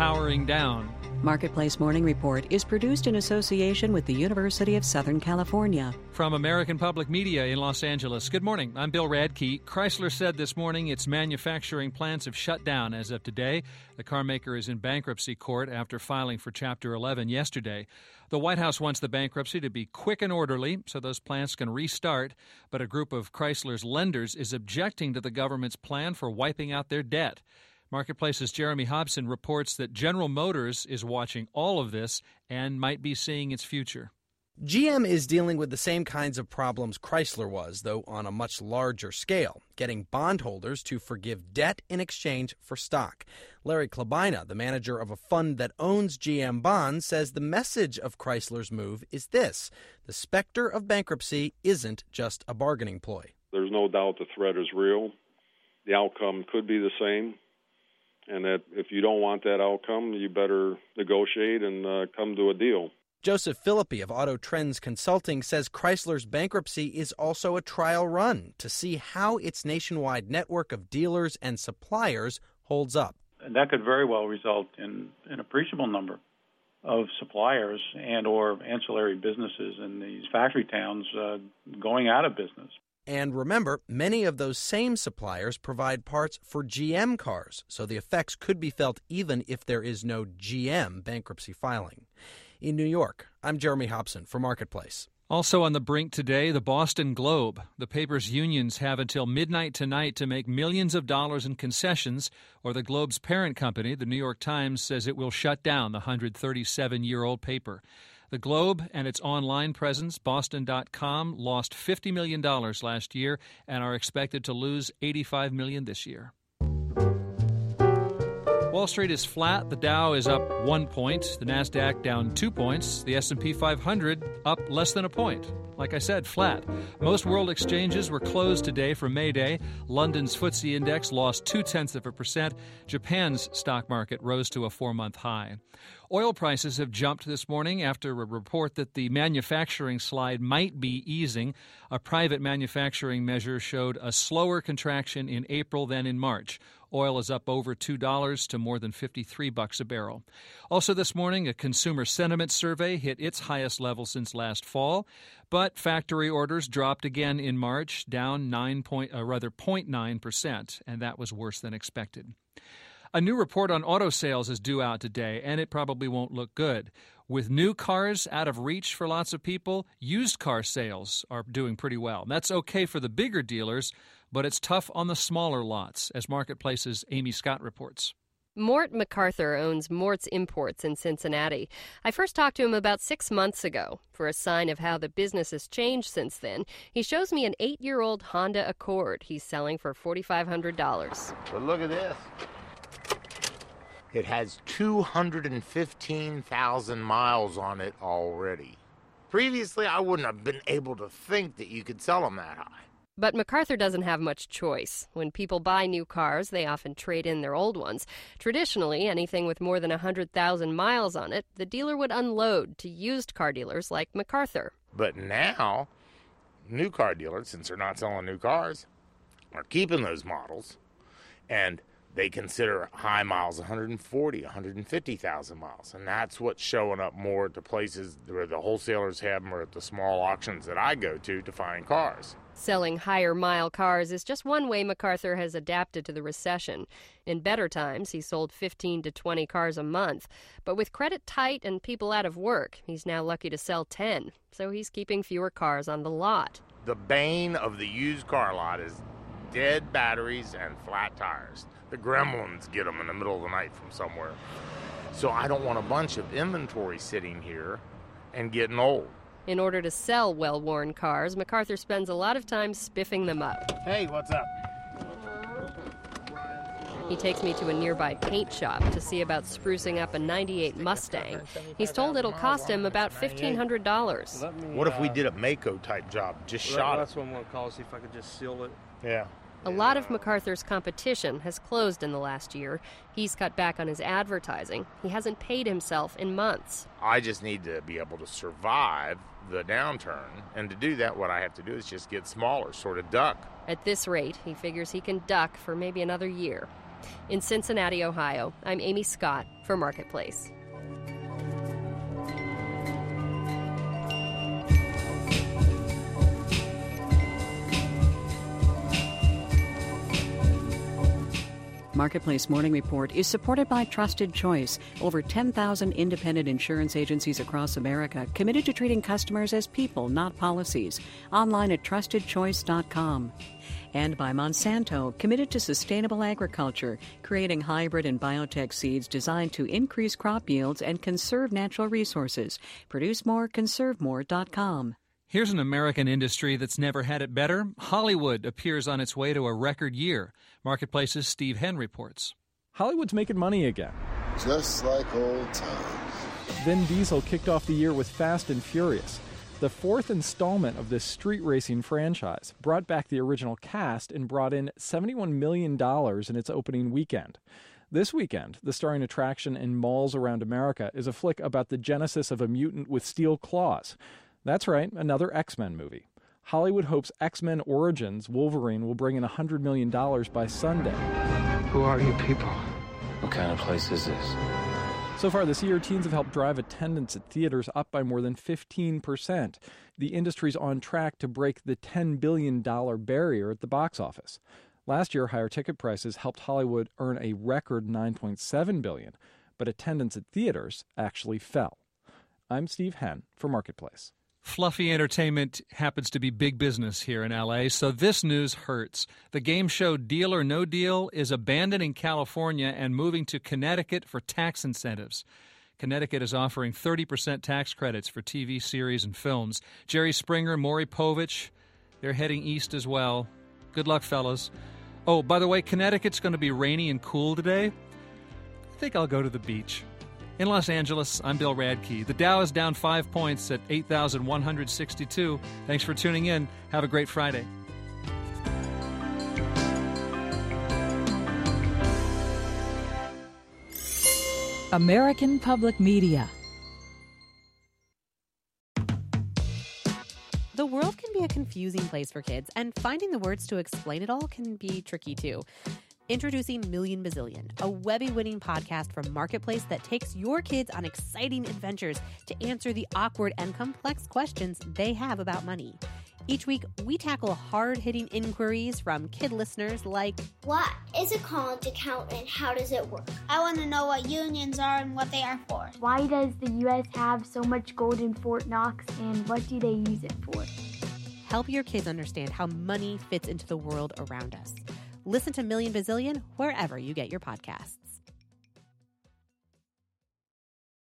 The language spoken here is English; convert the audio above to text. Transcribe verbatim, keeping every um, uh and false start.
powering down. Marketplace Morning Report is produced in association with the University of Southern California. From American Public Media in Los Angeles, good morning. I'm Bill Radke. Chrysler said this morning its manufacturing plants have shut down as of today. The car maker is in bankruptcy court after filing for Chapter eleven yesterday. The White House wants the bankruptcy to be quick and orderly so those plants can restart, but a group of Chrysler's lenders is objecting to the government's plan for wiping out their debt. Marketplace's Jeremy Hobson reports that General Motors is watching all of this and might be seeing its future. G M is dealing with the same kinds of problems Chrysler was, though on a much larger scale, getting bondholders to forgive debt in exchange for stock. Larry Klabina, the manager of a fund that owns G M bonds, says the message of Chrysler's move is this: the specter of bankruptcy isn't just a bargaining ploy. There's no doubt the threat is real. The outcome could be the same. And that if you don't want that outcome, you better negotiate and uh, come to a deal. Joseph Philippi of Auto Trends Consulting says Chrysler's bankruptcy is also a trial run to see how its nationwide network of dealers and suppliers holds up. And that could very well result in an appreciable number of suppliers and or ancillary businesses in these factory towns uh, going out of business. And remember, many of those same suppliers provide parts for G M cars, so the effects could be felt even if there is no G M bankruptcy filing. In New York, I'm Jeremy Hobson for Marketplace. Also on the brink today, the Boston Globe. The paper's unions have until midnight tonight to make millions of dollars in concessions, or the Globe's parent company, the New York Times, says it will shut down the one hundred thirty-seven-year-old paper. The Globe and its online presence, Boston dot com, lost fifty million dollars last year and are expected to lose eighty-five million dollars this year. Wall Street is flat. The Dow is up one point. The Nasdaq down two points. The S and P five hundred up less than a point. Like I said, flat. Most world exchanges were closed today for May Day. London's F T S E index lost two-tenths of a percent. Japan's stock market rose to a four-month high. Oil prices have jumped this morning after a report that the manufacturing slide might be easing. A private manufacturing measure showed a slower contraction in April than in March. Oil is up over two dollars to more than fifty-three bucks a barrel. Also this morning, a consumer sentiment survey hit its highest level since last fall, but factory orders dropped again in March, down nine point, uh, rather zero point nine percent, and that was worse than expected. A new report on auto sales is due out today, and it probably won't look good. With new cars out of reach for lots of people, used car sales are doing pretty well. That's okay for the bigger dealers, but it's tough on the smaller lots, as Marketplace's Amy Scott reports. Mort MacArthur owns Mort's Imports in Cincinnati. I first talked to him about six months ago. For a sign of how the business has changed since then, he shows me an eight-year-old Honda Accord he's selling for four thousand five hundred dollars. But look at this. It has two hundred fifteen thousand miles on it already. Previously, I wouldn't have been able to think that you could sell them that high. But MacArthur doesn't have much choice. When people buy new cars, they often trade in their old ones. Traditionally, anything with more than one hundred thousand miles on it, the dealer would unload to used car dealers like MacArthur. But now, new car dealers, since they're not selling new cars, are keeping those models, and they consider high miles one hundred forty, one hundred fifty thousand miles. And that's what's showing up more at the places where the wholesalers have them or at the small auctions that I go to to find cars. Selling higher mile cars is just one way MacArthur has adapted to the recession. In better times, he sold fifteen to twenty cars a month. But with credit tight and people out of work, he's now lucky to sell ten. So he's keeping fewer cars on the lot. The bane of the used car lot is dead batteries and flat tires. The gremlins get them in the middle of the night from somewhere. So I don't want a bunch of inventory sitting here and getting old. In order to sell well-worn cars, MacArthur spends a lot of time spiffing them up. Hey, what's up? He takes me to a nearby paint shop to see about sprucing up a ninety-eight Mustang. He's told it'll cost him about fifteen hundred dollars. What if we did a Mako-type job, just shot it? That's what I'm going to call, see if I could just seal it. Yeah. A lot of MacArthur's competition has closed in the last year. He's cut back on his advertising. He hasn't paid himself in months. I just need to be able to survive the downturn. And to do that, what I have to do is just get smaller, sort of duck. At this rate, he figures he can duck for maybe another year. In Cincinnati, Ohio, I'm Amy Scott for Marketplace. Marketplace Morning Report is supported by Trusted Choice, over ten thousand independent insurance agencies across America committed to treating customers as people, not policies. Online at trusted choice dot com. And by Monsanto, committed to sustainable agriculture, creating hybrid and biotech seeds designed to increase crop yields and conserve natural resources. Produce more, conserve more dot com. Here's an American industry that's never had it better. Hollywood appears on its way to a record year. Marketplace's Steve Henn reports. Hollywood's making money again. Just like old times. Vin Diesel kicked off the year with Fast and Furious. The fourth installment of this street racing franchise brought back the original cast and brought in seventy-one million dollars in its opening weekend. This weekend, the starring attraction in malls around America is a flick about the genesis of a mutant with steel claws. That's right, another X-Men movie. Hollywood hopes X-Men Origins Wolverine will bring in one hundred million dollars by Sunday. Who are you people? What kind of place is this? So far this year, teens have helped drive attendance at theaters up by more than fifteen percent. The industry's on track to break the ten billion dollars barrier at the box office. Last year, higher ticket prices helped Hollywood earn a record nine point seven billion dollars, but attendance at theaters actually fell. I'm Steve Henn for Marketplace. Fluffy entertainment happens to be big business here in L A, so this news hurts. The game show Deal or No Deal is abandoning California and moving to Connecticut for tax incentives. Connecticut is offering thirty percent tax credits for T V series and films. Jerry Springer, Maury Povich, they're heading east as well. Good luck, fellas. Oh, by the way, Connecticut's going to be rainy and cool today. I think I'll go to the beach. In Los Angeles, I'm Bill Radke. The Dow is down five points at eight thousand one hundred sixty-two. Thanks for tuning in. Have a great Friday. American Public Media. The world can be a confusing place for kids, and finding the words to explain it all can be tricky too. Introducing Million Bazillion, a Webby-winning podcast from Marketplace that takes your kids on exciting adventures to answer the awkward and complex questions they have about money. Each week, we tackle hard-hitting inquiries from kid listeners like, what is a college account and how does it work? I want to know what unions are and what they are for. Why does the U S have so much gold in Fort Knox and what do they use it for? Help your kids understand how money fits into the world around us. Listen to Million Bazillion wherever you get your podcasts.